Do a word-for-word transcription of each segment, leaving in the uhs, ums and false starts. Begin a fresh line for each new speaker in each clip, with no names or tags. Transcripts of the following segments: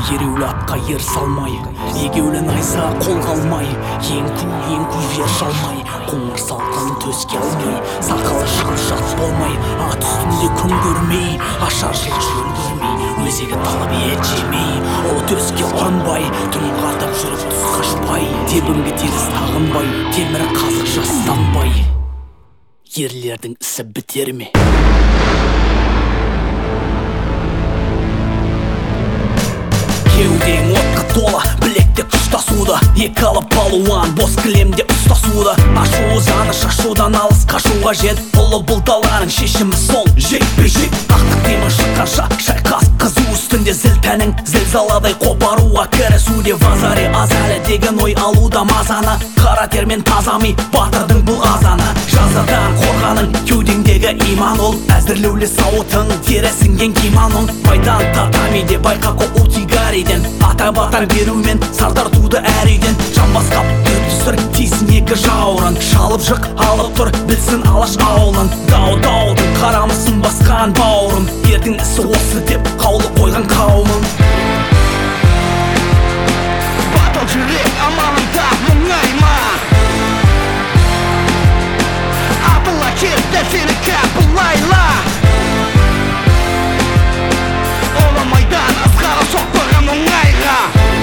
Ереулі атқа ер салмай, егеулі найса қолға алмай, еңку еңку жер шалмай, қоңыр салқын төске алмай, сақалы шығып жат болмай, ат үстінде күн көрмей, ашар жыл жол көрмей, өзегі талап ет жемей, ол төске ұрынбай, түн қатып жүріп түс қашпай, тебінгі теріс тағынбай, темірі қазық жастанбай. Ерлердің ісі бітер ме? Кеудең отқа тола, білекте күштасуды, екі алып палуан бос кілемде ұстасуды. Ашуы заны шашудан алыс қашуға жет, ұлы бұлдаларың шешімі сол, жекпе жек. Ақтық демі шыққанша шайқас қызу үстінде, зілтәнің зілзаладай қопаруға кірісуде. Вазари азалі деген ой алуда мазаны, қара термен тазами батырдың бұл азаны. Жазадан қорғаның кеудеңдегі иман ол, әзірлеулі сауытың тересінген киманың. Майдан татамиде байқақы утигариден, ата батар берумен сардар туды әр үйден. Жамбасқап дөп түсір тисін екі жауырын, шалып жық алып тұр білсін алаш ауылын. Дау-даудың қарамысын басқан бауырын, ердің ісі осы деп қаулы қойған қауымын.
Батыл жүрек амалында мұңайма, атыла кетті сені кәпілайла. Ола майдан ысқара соқпаған оңайға,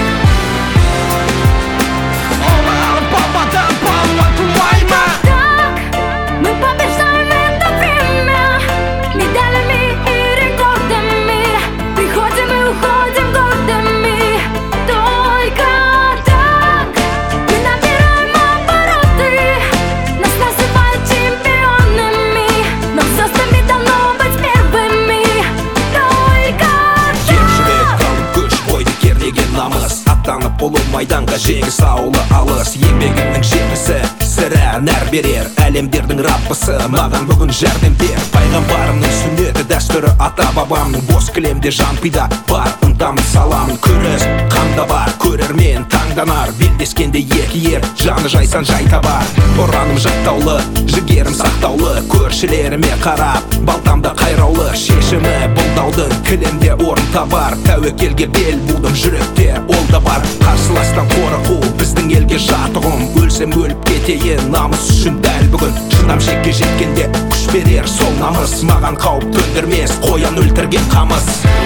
ола алып бабадан балуан тумайма.
Мы побеждаем это время медалями и рекордами, приходим и уходим гордыми. Только так мы набираем обороты, нас называют чемпионами, но в составе дано быть первыми. Только так.
Ержүрек қалып күш бойды керлеген намыс, аттанып ұлы майданға жеңіс ауылы алыс. Еңбегімнің жемісі сірә нәр берер, әлемдердің раббысы маған бүгін жәрдем бер. Пайғамбарымның сүннеті дәстүрі ата бабамның, бос кілемде жан пида бар ынтамын саламын. Күрес қанда бар, көрермен таңданар, белдескенде екі ер жаны жайсан жай табар. Ұраным жаттаулы, жігерім сақтаулы, көршілеріме қарап балтамда қайраулы. Шешімі бұл даудың кілемде орын табар, тәуекелге бел будым жүректе ол да бар. Қарсыластан қорқу біздің елге жатығым, өлсем өліп кетейін намыс үшін дәл бүгін. Шыдам шекке жеткенде күш берер сол намыс, маған қауіп төндірмес қоян өлтірген қамыс.